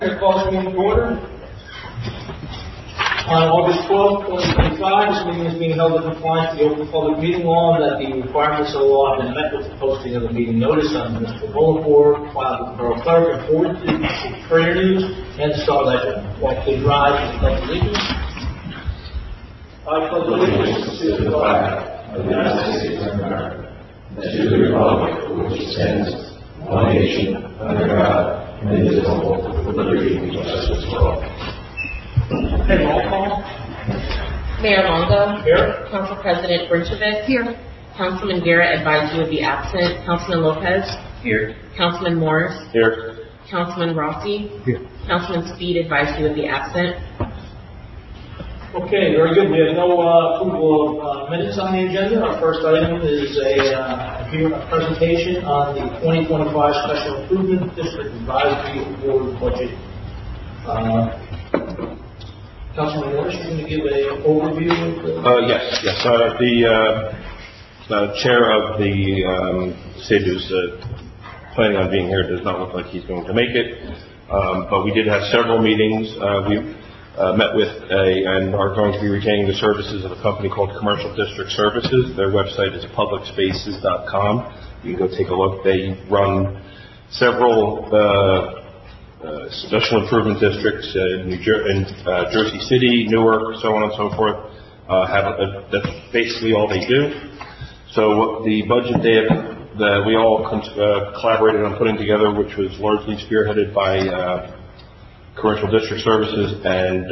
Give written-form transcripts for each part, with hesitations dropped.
The call is meeting to order. On August 12, 2025, this meeting is being held in compliance with the Open Public Meeting Law and that the requirements of the law have been met with the posting of the meeting notice on the municipal bulletin board, filed with the Borough Clerk, and forwarded to the Courier News and the Star Ledger. Walk the drive and pledge allegiance. I pledge allegiance to the flag of the United States of America, and to the republic for which it stands, one nation, under God, indivisible, with liberty and justice for all. Okay, roll call. Mayor Longo. Here. Council President Brinchevich. Here. Councilman Guerra advised you would be absent. Councilman Lopez. Here. Councilman Morris. Here. Councilman Rossi. Here. Councilman Speed advised you would be absent. Okay, very good. We have no approval of minutes on the agenda. Our first item is a presentation on the 2025 Special Improvement District Advisory Board budget. Councilman Morris, you're going to give an overview of Yes. The chair of the SID, who's planning on being here, does not look like he's going to make it. But we did have several meetings. We met with and are going to be retaining the services of a company called Commercial District Services. Their website is publicspaces.com. You can go take a look. They run several special improvement districts in Jersey City, Newark, so on and so forth. That's basically all they do. So the budget that we all collaborated on putting together, which was largely spearheaded by Commercial District Services and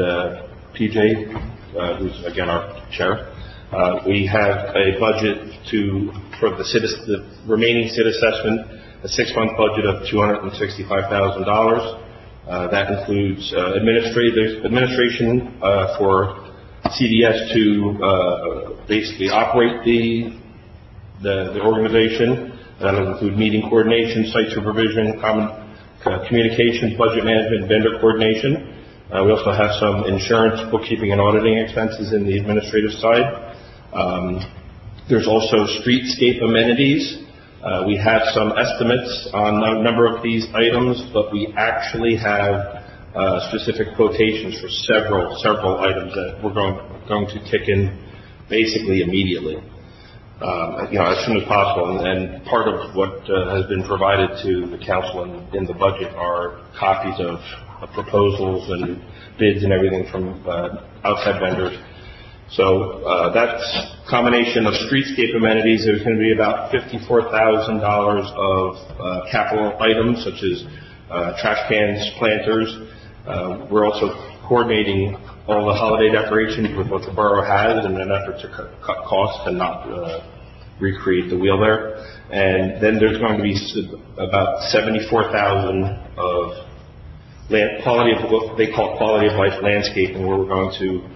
PJ, who's again our chair. We have a budget for the remaining SID assessment, a 6-month budget of $265,000. That includes administration for CDS to basically operate the organization. That'll include meeting coordination, site supervision, common communications, budget management, vendor coordination. We also have some insurance, bookkeeping, and auditing expenses in the administrative side. There's also streetscape amenities. We have some estimates on a number of these items, but we actually have specific quotations for several items that we're going to kick in basically immediately. As soon as possible. And part of what has been provided to the council in the budget are copies of proposals and bids and everything from outside vendors. So that's a combination of streetscape amenities. There's going to be about $54,000 of capital items such as trash cans, planters. We're also coordinating all the holiday decorations with what the borough has in an effort to cut costs and not recreate the wheel there. And then there's going to be about $74,000 of what they call quality of life landscaping, where we're going to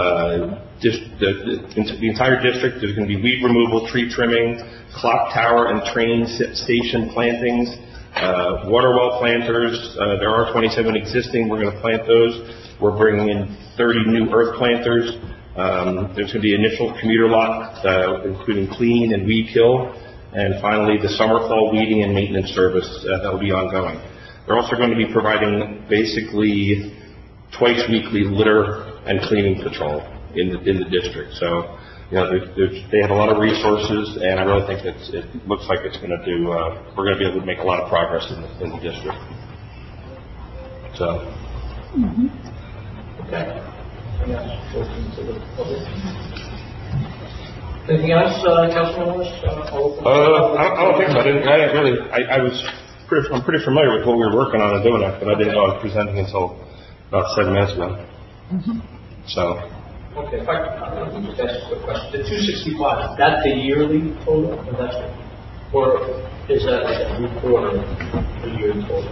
the entire district. There's going to be weed removal, tree trimming, clock tower and train station plantings, water well planters. There are 27 existing. We're going to plant those. We're bringing in 30 new earth planters. There's going to be initial commuter lock, including clean and weed kill. And finally, the summer-fall weeding and maintenance service that will be ongoing. They're also going to be providing basically twice weekly litter and cleaning patrol in the district. So, they have a lot of resources, and I really think it looks like it's going to do. We're going to be able to make a lot of progress in the district. So. Okay. Anything else, Councilman Morris? I don't think so. I didn't really. I'm pretty familiar with what we were working on and doing that, but I didn't know I was presenting until about 7 minutes ago. So. Okay, if I can just ask a quick question. The 265, is that the yearly total, or is that like a quarter a year total?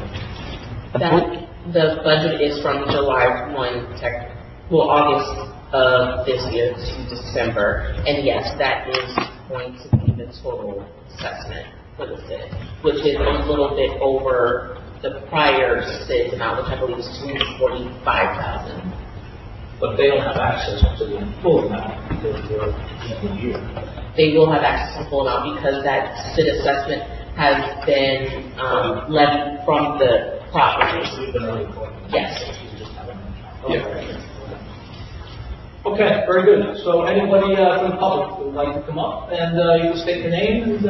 The budget is from July 1 August of this year to December, and yes, that is going to be the total assessment for the SID, which is a little bit over the prior SID amount, which I believe is $245,000. But they don't have access to the full amount for the year. They will have access to the full amount because that SID assessment has been levied from the property. We've been already collecting. Yes. Okay, very good. So anybody from the public who would like to come up and you can state your name and.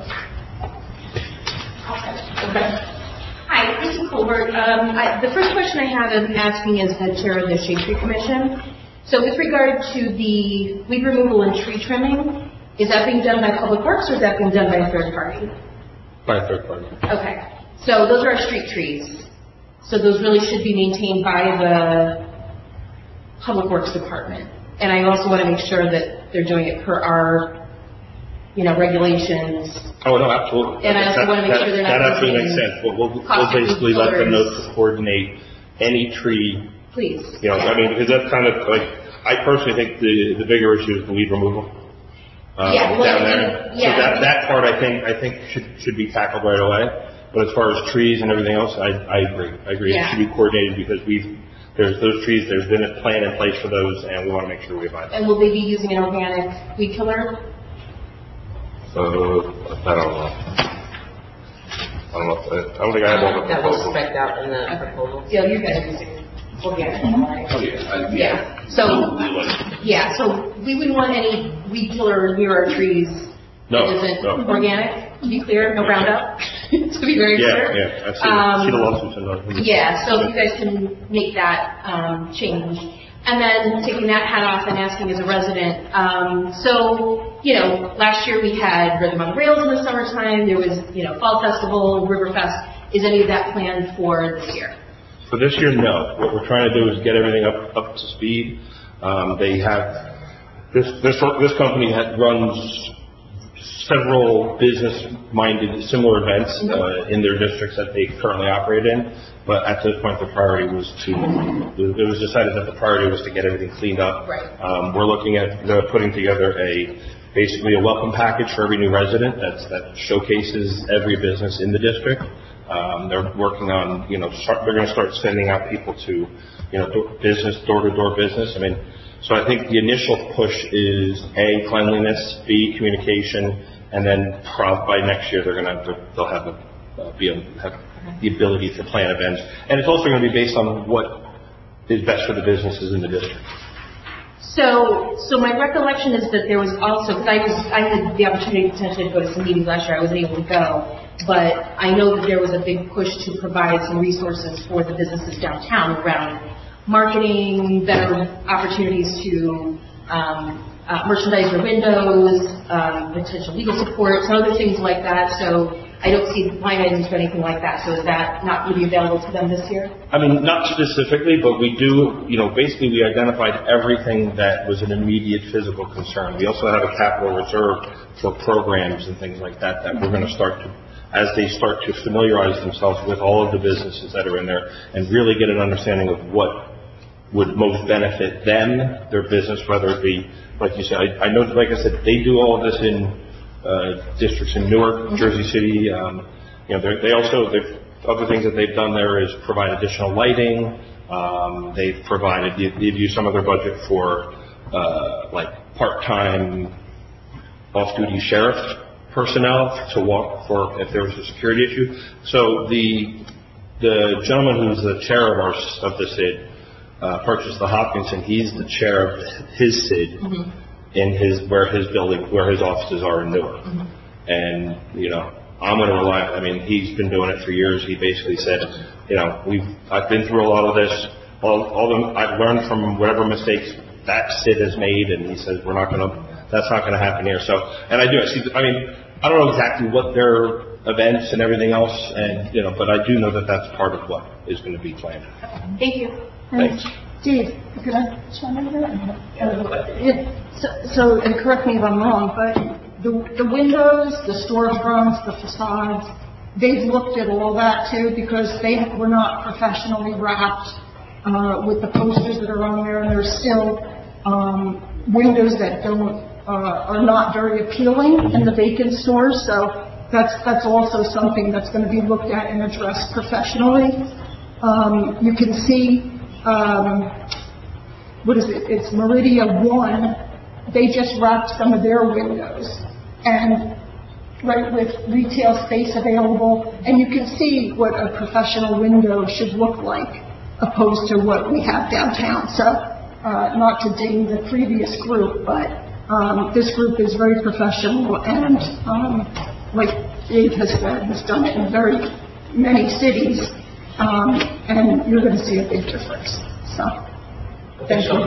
Okay. Hi, this is Colbert. The first question I have I'm asking is the chair of the Shade Tree Commission. So with regard to the weed removal and tree trimming, is that being done by Public Works or is that being done by a third party? By a third party. Okay. So those are our street trees. So those really should be maintained by the Public Works Department. And I also want to make sure that they're doing it per our, regulations. Oh, no, absolutely. And I also want to make sure they're not. That absolutely makes sense. We'll basically let them know to coordinate any tree. Please. Because that's kind of like, I personally think the bigger issue is the weed removal. Yeah, well, down there. yeah. So that part I think should be tackled right away. But as far as trees and everything else, I agree. Yeah. It should be coordinated because there's those trees, there's been a plan in place for those, and we want to make sure we abide by. And will they be using an organic weed killer? I don't know. I don't think I have all the That was proposals. spec'd out in the proposal. Yeah, you guys are using organic, right? Oh, yeah. Yeah. So we wouldn't want any weed killer near our trees that isn't organic. To be clear, no Roundup. To be very clear. Yeah. I've seen the lawsuits and those. Yeah. So if you guys can make that change. And then taking that hat off and asking as a resident, last year we had Rhythm on the Rails in the summertime, there was, Fall Festival, Riverfest. Is any of that planned for this year? For this year, no. What we're trying to do is get everything up to speed. They have, this company runs several business-minded similar events in their districts that they currently operate in. But at this point, the priority was it was decided that the priority was to get everything cleaned up. Right. We're looking at putting together basically a welcome package for every new resident that showcases every business in the district. They're working on, they're going to start sending out people to, door-to-door business. So I think the initial push is A, cleanliness, B, communication, and then by next year they'll have the ability to plan events. And it's also going to be based on what is best for the businesses in the district. So my recollection is that there was also, because I had the opportunity potentially to go to some meetings last year, I wasn't able to go, but I know that there was a big push to provide some resources for the businesses downtown around marketing, better opportunities to merchandise your windows, potential legal support, some other things like that. So I don't see line items for anything like that. So is that not really available to them this year? Not specifically, but we do, basically we identified everything that was an immediate physical concern. We also have a capital reserve for programs and things like that we're going to start to, as they start to familiarize themselves with all of the businesses that are in there and really get an understanding of what would most benefit them, their business, whether it be, like you said, I know, like I said, they do all of this in districts in Newark, Jersey City. They also, other things that they've done there is provide additional lighting. They've used some of their budget for like part-time off-duty sheriff personnel to walk for if there was a security issue. So the gentleman who's the chair of the SID purchased the Hopkinson. He's the chair of his SID. In where his offices are in Newark. And, I'm going to rely, he's been doing it for years. He basically said, I've been through a lot of this. I've learned from whatever mistakes that SID has made. And he says, that's not going to happen here. So, and I don't know exactly what their events and everything else, but I do know that that's part of what is going to be planned. Thank you. Thanks. Dave, could I chime in here? So, and correct me if I'm wrong, but the windows, the storefronts, the facades, they've looked at all that too because they were not professionally wrapped with the posters that are on there, and there's still windows that are not very appealing in the vacant stores. So that's also something that's going to be looked at and addressed professionally. You can see. What is it? It's Meridia 1. They just wrapped some of their windows, and right, with retail space available, and you can see what a professional window should look like opposed to what we have downtown. So, not to ding the previous group, but this group is very professional and, like Dave has said, has done it in very many cities, and you're going to see a big difference. So, thank you.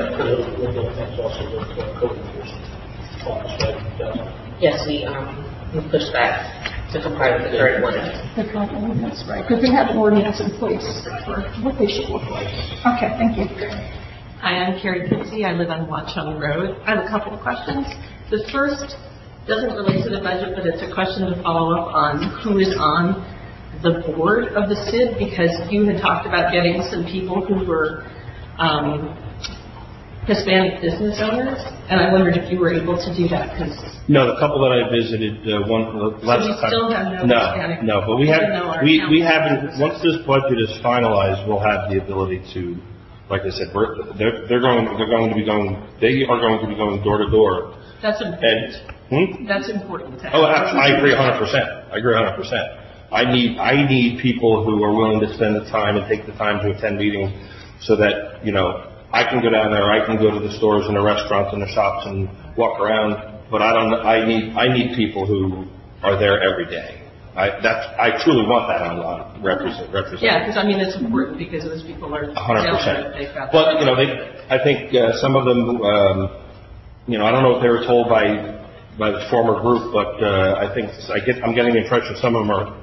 Yes, we pushed back to comply with the current ordinance. The current ordinance, right, because they have an ordinance in place for what they should look like. Okay, thank you. Hi, I'm Carrie Pitsey. I live on Watchung Road. I have a couple of questions. The first doesn't relate to the budget, but it's a question to follow up on who is on the board of the SID, because you had talked about getting some people who were Hispanic business owners, and I wondered if you were able to do that. No, the couple that I visited, last time. Still have no Hispanic. No, but we haven't. Once this budget is finalized, we'll have the ability to, like I said, they are going to be going door to door. That's important. That's important. I agree 100%. I agree 100%. I need people who are willing to spend the time and take the time to attend meetings, so that I can go down there, I can go to the stores and the restaurants and the shops and walk around. But I need people who are there every day. I truly want that on represent. Yeah, because it's important, because those people are 100%. But I think some of them, I don't know if they were told by the former group, but I'm getting the impression some of them are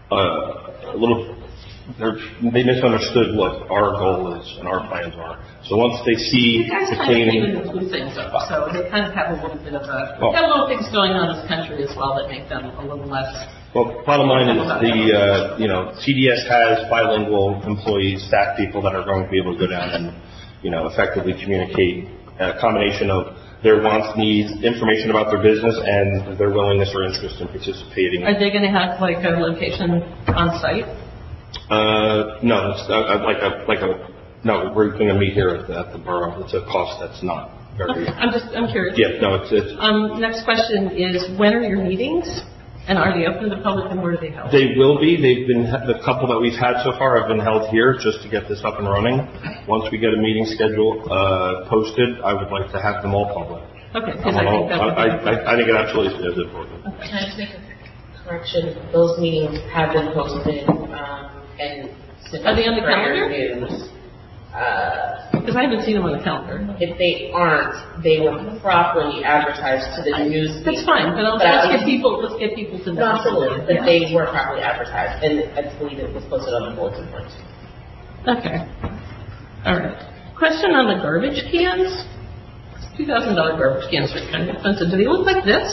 they misunderstood what our goal is and our plans are. So once they see the cleaning, even blew things up, so they kind of have a little bit of got a little things going on in this country as well that make them a little less. Well, bottom line is CDS has bilingual employees, staff people that are going to be able to go down and effectively communicate a combination of their wants, needs, information about their business, and their willingness or interest in participating. Are they going to have like a location on site? No, it's no. We're going to meet here at the borough. It's a cost that's not very. Okay. I'm curious. Yeah, no, it's. Next question is, when are your meetings, and are they open to the public, and where are they held? They will be. They've been the couple that we've had so far have been held here just to get this up and running. Once we get a meeting schedule posted, I would like to have them all public. Okay, because I think it absolutely is important. Okay. Can I just make a correction? Those meetings have been posted, and are they on the calendar? News. Because I haven't seen them on the calendar. If they aren't, they were properly advertised to the news. That's fine, but let's get people to know. Absolutely, but they were properly advertised, and I believe it was posted on the bulletin board. Okay. All right. Question on the garbage cans. $2,000 garbage cans are kind of expensive. Do they look like this?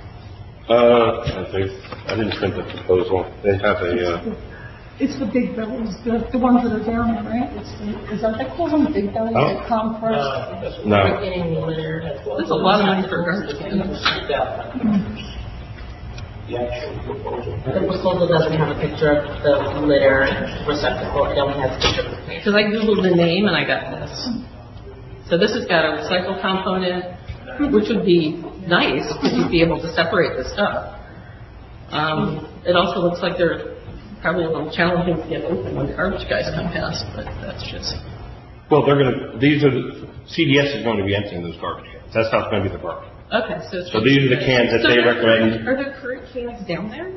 I didn't print the proposal. They have a. It's the big bellies, the ones that are down there, right? Is that they call them big bellies? They compress. No. That's a lot of money for a garbage can. The proposal doesn't have a picture of the litter receptacle. It only has a picture of the can. Because I googled the name and I got this. So this has got a recycle component, which would be nice because you'd be able to separate the stuff. It also looks like they're probably a little challenging to get open when the garbage guys come past, but that's just. Well, CDS is going to be emptying those garbage cans. That's not going to be the borough. Okay, so these are the cans that they recommend. Are there current cans down there?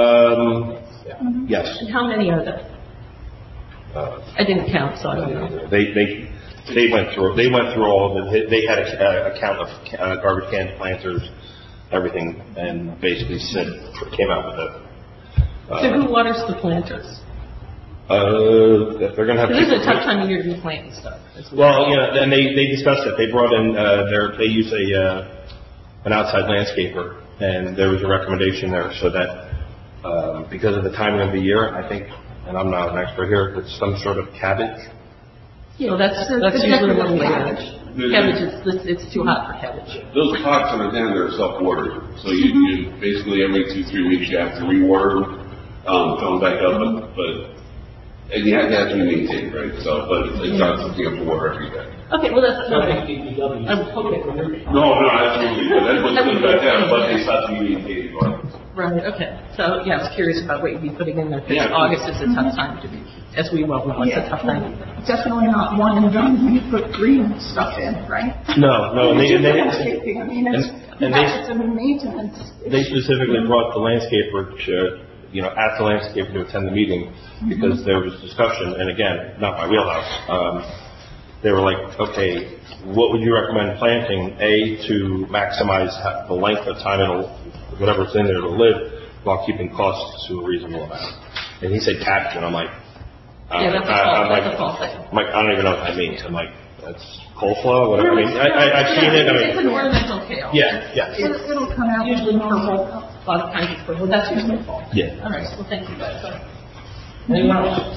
Yes. And how many are there? I didn't count, so I don't know. They went through all of it. They had a count of garbage cans, planters, everything, and basically came out with a. So who waters the planters? They're going to have. This is a tough time of year to be planting stuff. Well, and they discussed it. They brought in they use an outside landscaper, and there was a recommendation there so that because of the timing of the year, I think, and I'm not an expert here, it's some sort of cabbage. Well, that's usually a little later. Cabbage it's too hot for cabbage. Those pots that are down there are self-watering, so you basically every 2-3 weeks you have to re-water them. Fill them back up, and you have to be maintained, right? So, but it's not something you have to water every day. Okay, well that's No, absolutely. But that's what's good about that. But they start to be maintained. Right, okay. So, yeah, I was curious about what you'd be putting in there, because Yeah. August is a tough time to be, as we well know, it's a tough time. Definitely not one and done when you put green stuff in, right? No, and Landscaping, I mean, it's, and it's a maintenance. they specifically brought the landscaper to, asked the landscaper to attend the meeting because there was discussion, and again, not my wheelhouse. They were like, okay, what would you recommend planting, to maximize the length of time whatever's in there to live while keeping costs to a reasonable amount? And he said cactus, and I'm like, Yeah, that's a false thing. I'm like, I don't even know what that means. I'm like, that's coleslaw? Whatever. I mean, I've seen it. It's an ornamental kale. Yeah. It'll come out Usually with purple, a lot of times it's purple, that's usually fall. Yeah. All right, well, thank you guys. Anyone else?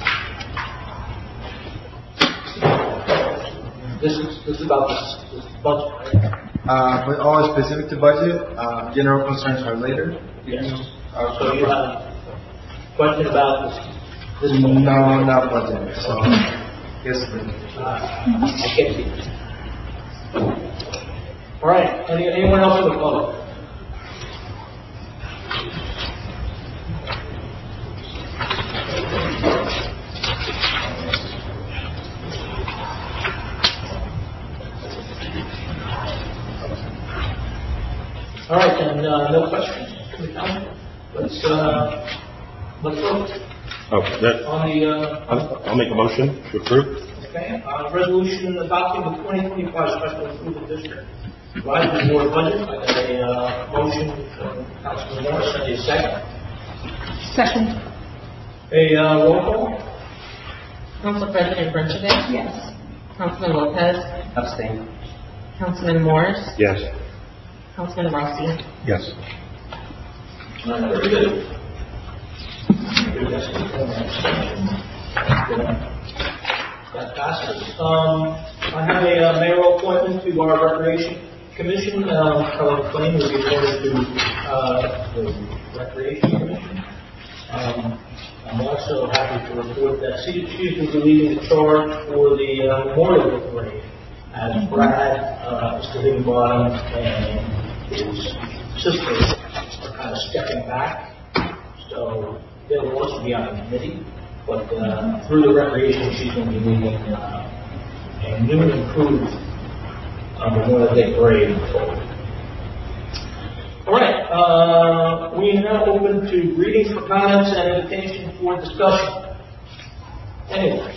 This is about this budget, right? But all specific to budget, general concerns are later. Yes. So you have a question about this No, budget? not budget, so, yes, I get you. All right, anyone else in the public? All right, then, no questions. Let's vote Okay. on the, I'll make a motion to approve. okay, resolution adopting the 2025 special improvement district. Advisory board budget, I got a motion from Councilman Morris, and a second. Second, A roll call? Council President Brinchevich. yes. Councilman Lopez. Abstain. Councilman Morris. Yes. Councilman Rossi. Yes. Very good. That passes. I have a mayoral appointment to our Recreation Commission. Kelly McLean will be appointed to the Recreation Commission. I'm also happy to report that she will be leading the charge for the Memorial Parade, as Brad, Mr. Higginbottom, and his sister are kind of stepping back. So they will also be on the committee, but through the recreation, she's going to be leading a new and improved Memorial Day parade forward. All right, we are now open to readings for comments and invitation for discussion. Anyone?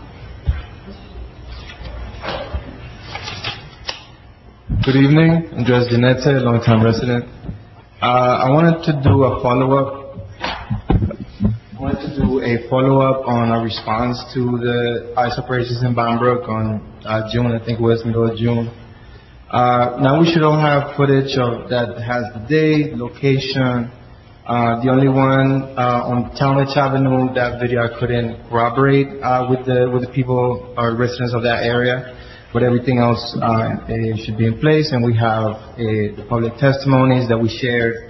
Good evening, Andres Janete, longtime resident. I wanted to do a follow-up on a response to the ice operations in Bombrook on June, I think it was middle of June. Now we should all have footage of that has the date, location. The only one on Talmadge Avenue, that video I couldn't corroborate with the people or residents of that area. But everything else should be in place, and we have the public testimonies that we shared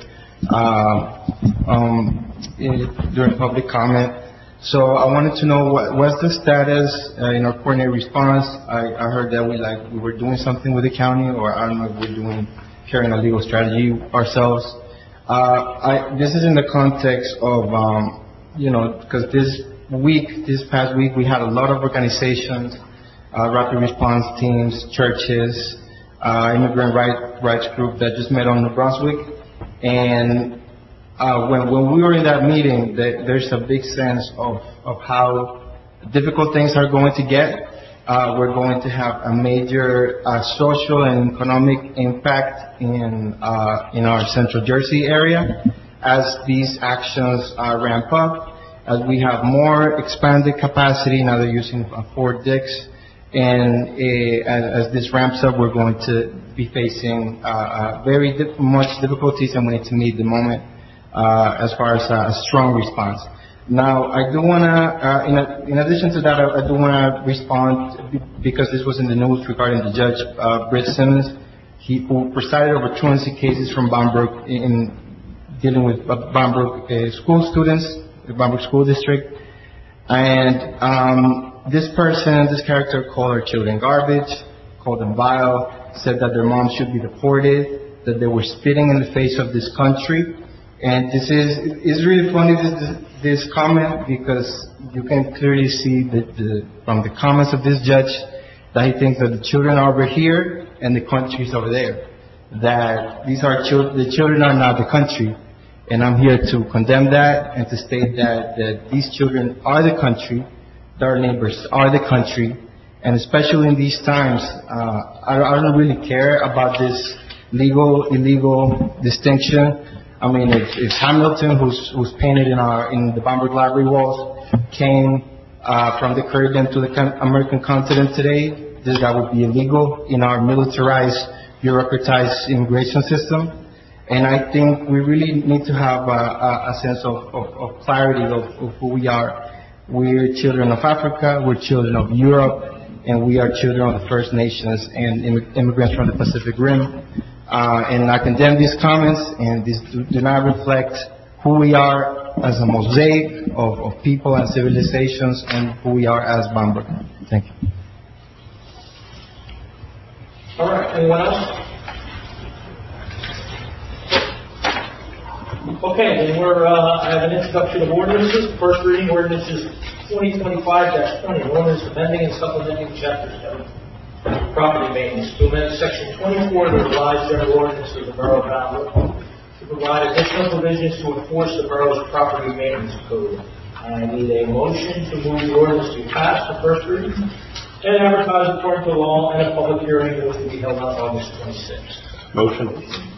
during public comment. So I wanted to know what's the status in our coordinated response. I heard that we were doing something with the county, or I don't know if we're carrying a legal strategy ourselves. This is in the context of because this past week we had a lot of organizations. Rapid response teams, churches, immigrant rights group that just met on New Brunswick. And when we were in that meeting, there's a big sense of how difficult things are going to get. We're going to have a major social and economic impact in our Central Jersey area as these actions ramp up, as we have more expanded capacity. Now they're using Fort Dix. And as this ramps up, we're going to be facing very much difficulties, and we need to meet the moment as far as a strong response. Now, I do want to, in addition to that, I do want to respond because this was in the news regarding the judge, Britt Simmons, who presided over 200 cases from Bombrook in dealing with Bombrook school students, the Bombrook School District, and this character called our children garbage, called them vile, said that their moms should be deported, that they were spitting in the face of this country, And it's really funny, this comment, because you can clearly see from the comments of this judge that he thinks that the children are over here and the country is over there. That the children are not the country. And I'm here to condemn that and to state that these children are the country, their neighbors are the country, and especially in these times, I don't really care about this illegal distinction. I mean, if Hamilton, who's painted in the Bamberg Library walls, came from the Caribbean to the American continent today, that would be illegal in our militarized, bureaucratized immigration system. And I think we really need to have a sense of clarity of who we are. We're children of Africa, we're children of Europe, and we are children of the First Nations and immigrants from the Pacific Rim. And I condemn these comments, and these do not reflect who we are as a mosaic of people and civilizations and who we are as Bamberg. Thank you. All right, anyone else? Okay, then I have an introduction of ordinances. The first reading ordinance is 2025-20, ordinance amending and supplementing Chapter 7, property maintenance, to amend Section 24 of the revised general ordinance of the Borough of Bamberg to provide additional provisions to enforce the borough's property maintenance code. I need a motion to move the ordinance to pass the first reading and advertise according to law, and a public hearing which will be held on August 26th. Motion.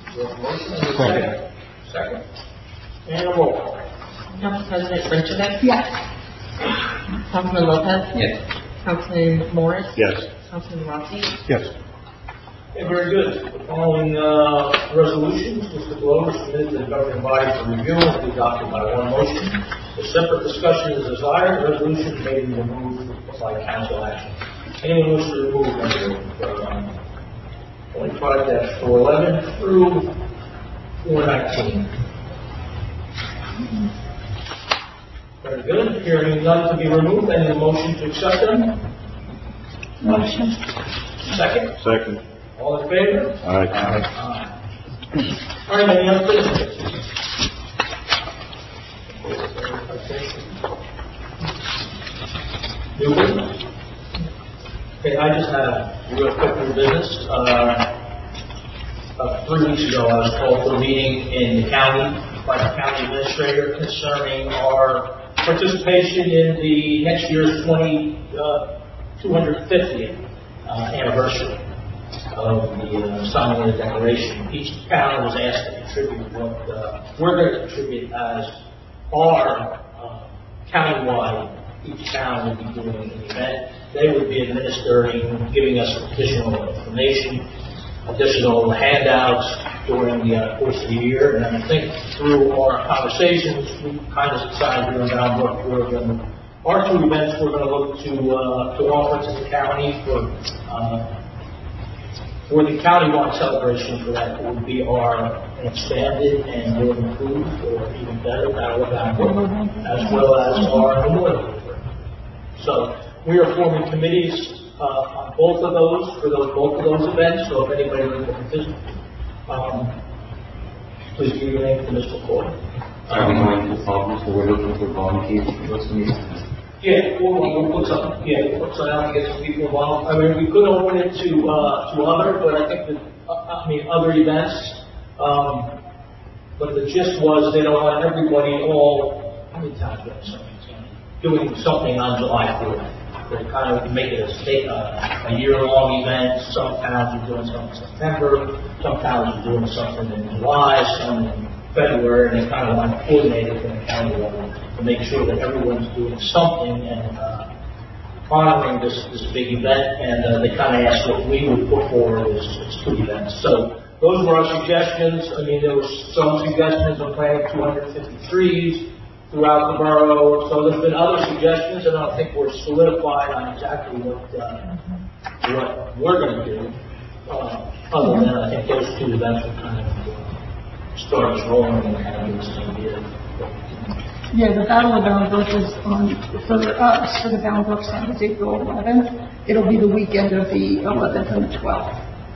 Second. And a roll call. Council President Rinchevich? Yes. Councilman Lopez? Yes. Councilman Morris? Yes. Councilman Rossi? Yes. Okay, very good. The following resolutions, Mr. Glover submitted to the governing body for review and be adopted by one motion. A separate discussion is desired. The resolution may be removed by council action. Anyone wish to remove from 25-411 through 419? Very good. Hearing none to be removed, any motion to accept them? Motion. Second? Second. All in favor? Aye. All right, any other business? New business? Okay, I just had a real quick new business. About 3 weeks ago, I was called to a meeting in the county by the county administrator concerning our participation in the next year's 250th anniversary of the signing of the Declaration. Each county was asked to contribute what we're going to contribute as our countywide. Each town would be doing an event. They would be administering, giving us additional information, additional handouts during the course of the year. And I think through our conversations, we kind of decided here in Bamberg our two events we're going to look to offer to the county for the countywide celebration. For that, it would be our expanded and more improved, or even better, Battle of Bamberg, as well as our memorial. So we are forming committees on both of those, for both of those events. So if anybody would like to participate, please give your name to Mr. Ford. I'm going to follow, so we're looking for volunteers for those meetings. Yeah, we'll put something. Yeah, we'll put something out to get some people involved. I mean, we could open it to other, but I think that other events. But the gist was they don't want everybody all. How many times do I say doing something on July 4th? They kind of make it a year-long event. Some towns are doing something in September. Some towns are doing something in July. Some in February. And they kind of want to coordinate it from the county level to make sure that everyone's doing something and honoring this big event. And they kind of asked what we would put forward as 2 events. So those were our suggestions. I mean, there was some suggestions on planting 250 trees throughout the borough. So there's been other suggestions, and I don't think we're solidified on exactly what we're going to do. Other than I think those 2 events will kind of start us rolling and kind of give us an idea. Yeah, the Battle of Bamberg is for the Bamberg side is April 11th. It'll be the weekend of the 11th and the 12th.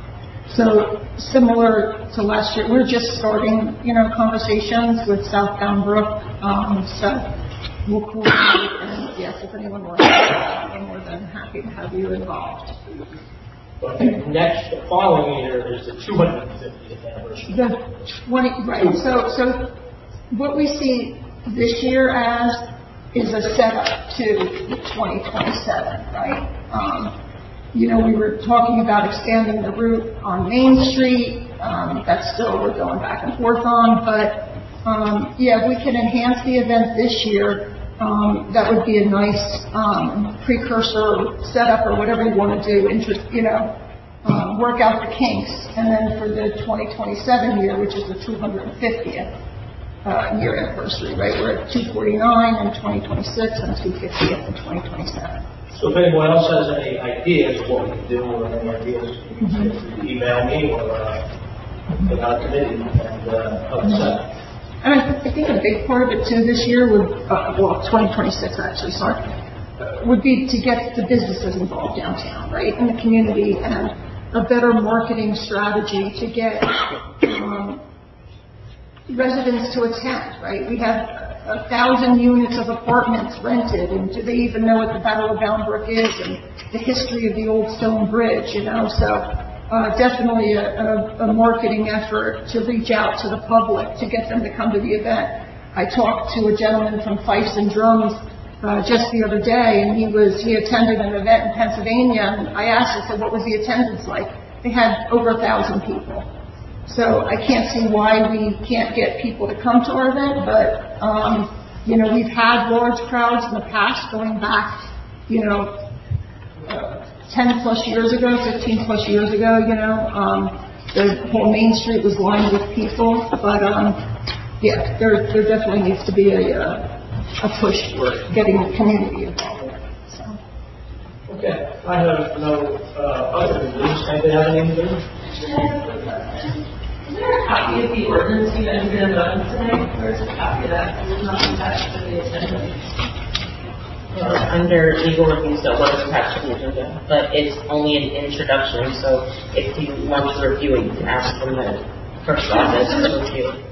So similar to last year, we're just starting, conversations with Southbound Brook. So we'll coordinate, and yes, if anyone wants to, we're more than happy to have you involved. Okay. Next, the following year is the 250th anniversary. Right. So what we see this year as is a setup to the 2027, right? We were talking about expanding the route on Main Street. That's still we're going back and forth on, but if we can enhance the event this year, that would be a nice precursor setup or whatever you want to do. Work out the kinks, and then for the 2027 year, which is the 250th year anniversary, right? We're at 249 in 2026 and 250th in 2027. So if anyone else has any ideas of what we can do or any ideas, you can email me or fill out a committee and help us out. And I think a big part of it too this year would, 2026 actually, would be to get the businesses involved downtown, right, in the community, and a better marketing strategy to get residents to attend, right? We have 1,000 units of apartments rented, and do they even know what the Battle of Bound Brook is and the history of the old stone bridge, So definitely a marketing effort to reach out to the public to get them to come to the event. I talked to a gentleman from Fifes and Drums just the other day, and he attended an event in Pennsylvania, and I asked him, what was the attendance like? They had over 1,000 people. So I can't see why we can't get people to come to our event, but, we've had large crowds in the past going back, 10 plus years ago, 15 plus years ago, the whole Main Street was lined with people, but, there definitely needs to be a push for getting the community involved. So. Okay, I have no other news. Anybody have any news? Is there a copy of the ordinance you guys are going to vote on today? Where's a copy of that? It's not attached to the agenda. Under legal review, so it wasn't attached to the agenda, but it's only an introduction, so if you want to review it, you can ask from the first office to review it.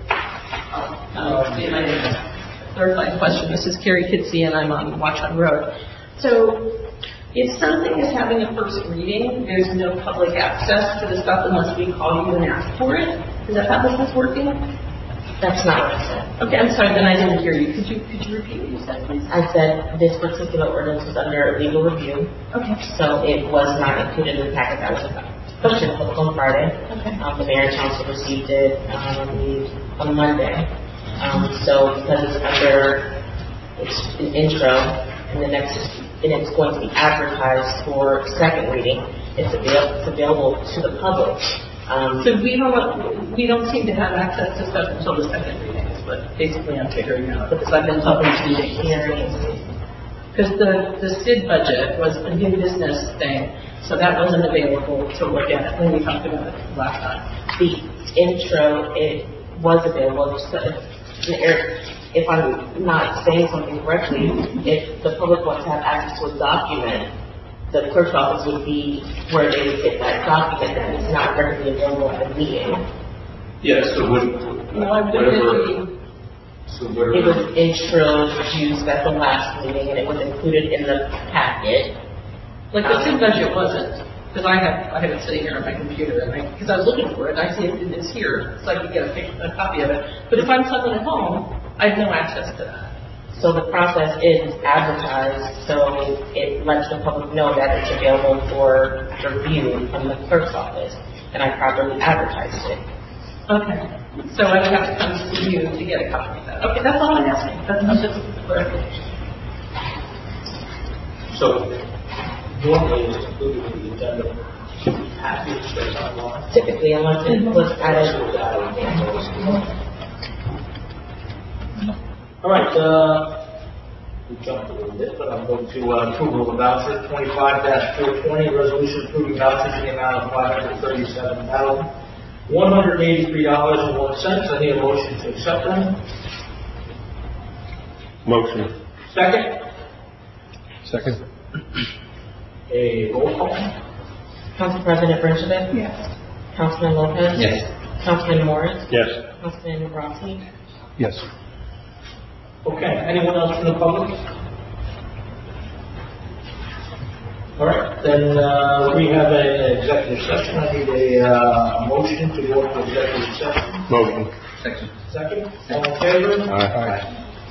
Clarifying question. This is Carrie Kitsey, and I'm on Watchung Road. So, if something is having a first reading, there's no public access to the stuff unless we call you and ask for it. Is that how this is working? That's not what I said. Okay, I'm sorry, then I didn't hear you. Could you repeat what you said, please? I said this particular ordinance was under legal review. Okay. So it was not included in the packet that was posted on Friday. Okay. The mayor and council received it on Monday. So because it's an intro, and it's going to be advertised for second reading, it's available to the public. So we don't seem to have access to stuff until the second reading, is what basically I'm figuring out, because I've been talking to the hearings. Because the SID budget was a new business thing, so that wasn't available to look at when we talked about it last time. The intro, it was available. If I'm not saying something correctly, if the public wants to have access to a document, the clerk's office would be where they would get that document, and it's not readily available at the meeting. Yeah, so whatever. It was introduced at the last meeting, and it was included in the packet. Like the SID budget wasn't, because I have it sitting here on my computer, and because I was looking for it, and I see it's here, so I could get a copy of it. But if I'm someone at home, I have no access to that. So the process is advertised, so it lets the public know that it's available for review from the clerk's office, and I properly advertised it. Okay. So I would have to come to you to get a copy of that. Okay, that's all I'm asking. That's just a clarification. So normally it's included in the agenda package that's online. Typically, unless it was added. All right, we jumped a little bit, but I'm going to approval of the voucher 25-420, resolution approving vouchers in the amount of $537,183.01. I need a motion to accept them. Motion. Second. A roll call. Council President Brinchevich? Yes. Councilman Lopez? Yes. Councilman Morris? Yes. Councilman Rossi? Yes. Okay, anyone else from the public? All right, then, we have an executive session. I need a motion to go into executive session. Motion. Second, all in favor? Aye.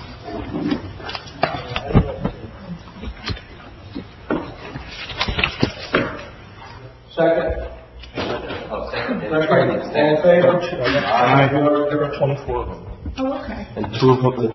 Second. All in favor? Aye. There are 24 of them. Oh, okay. And two of them.